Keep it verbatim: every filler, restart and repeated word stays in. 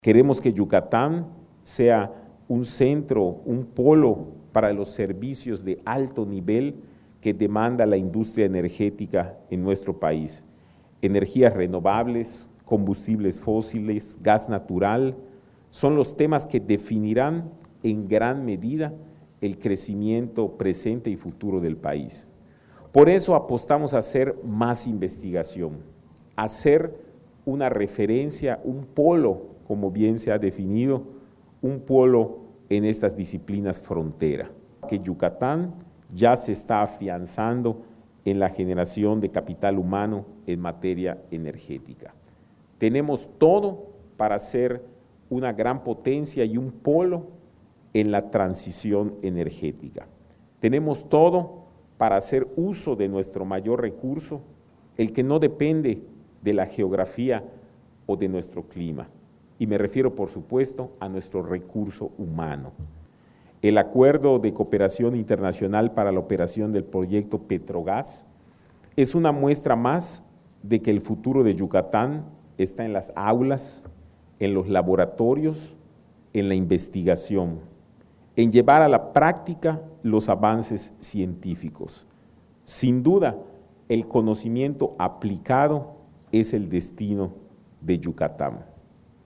Queremos que Yucatán sea un centro, un polo para los servicios de alto nivel que demanda la industria energética en nuestro país. Energías renovables, combustibles fósiles, gas natural, son los temas que definirán en gran medida el crecimiento presente y futuro del país. Por eso apostamos a hacer más investigación, a hacer una referencia, un polo, como bien se ha definido, un polo en estas disciplinas frontera, que Yucatán ya se está afianzando en la generación de capital humano en materia energética. Tenemos todo para ser una gran potencia y un polo en la transición energética. Tenemos todo para hacer uso de nuestro mayor recurso, el que no depende de la geografía o de nuestro clima. Y me refiero, por supuesto, a nuestro recurso humano. El Acuerdo de Cooperación Internacional para la Operación del Proyecto Petrogas es una muestra más de que el futuro de Yucatán está en las aulas, en los laboratorios, en la investigación, en llevar a la práctica los avances científicos. Sin duda, el conocimiento aplicado es el destino de Yucatán.